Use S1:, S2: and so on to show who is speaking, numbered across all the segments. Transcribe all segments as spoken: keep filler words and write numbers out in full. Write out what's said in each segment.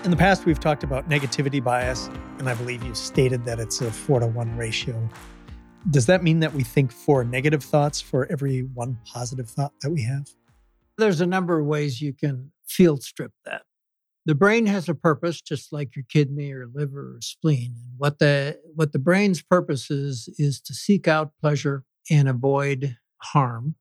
S1: In the past, we've talked about negativity bias, and I believe you stated that it's a four to one ratio. Does that mean that we think four negative thoughts for every one positive thought that we have?
S2: There's a number of ways you can field strip that. The brain has a purpose, just like your kidney or liver or spleen. And what the what the brain's purpose is, is to seek out pleasure and avoid harm.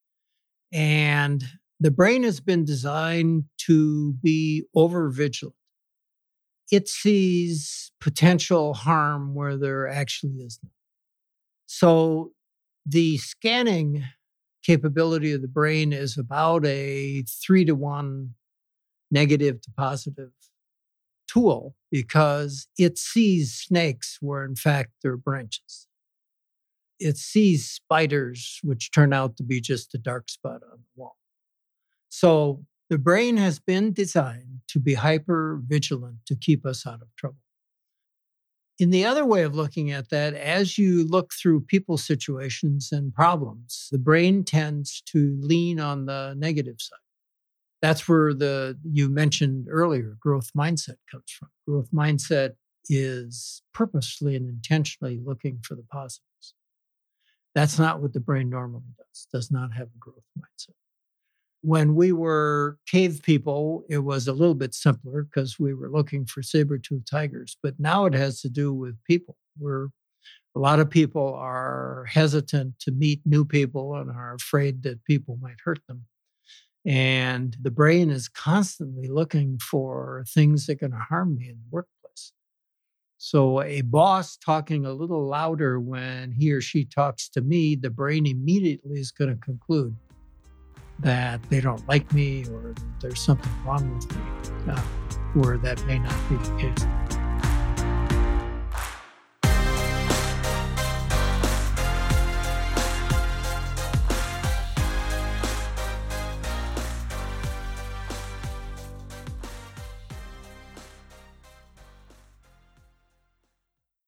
S2: And the brain has been designed to be overvigilant. It sees potential harm where there actually is none. So the scanning capability of the brain is about a three to one negative to positive tool because it sees snakes where in fact there are branches. It sees spiders, which turn out to be just a dark spot on the wall. So the brain has been designed to be hyper vigilant to keep us out of trouble. In the other way of looking at that, as you look through people's situations and problems, the brain tends to lean on the negative side. That's where the you mentioned earlier, growth mindset comes from. Growth mindset is purposely and intentionally looking for the positives. That's not what the brain normally does, does not have a growth mindset. When we were cave people, it was a little bit simpler because we were looking for saber-toothed tigers. But now it has to do with people. We're, a lot of people are hesitant to meet new people and are afraid that people might hurt them. And the brain is constantly looking for things that are going to harm me in the workplace. So a boss talking a little louder when he or she talks to me, the brain immediately is going to conclude that they don't like me or there's something wrong with me, uh, where that may not be the case.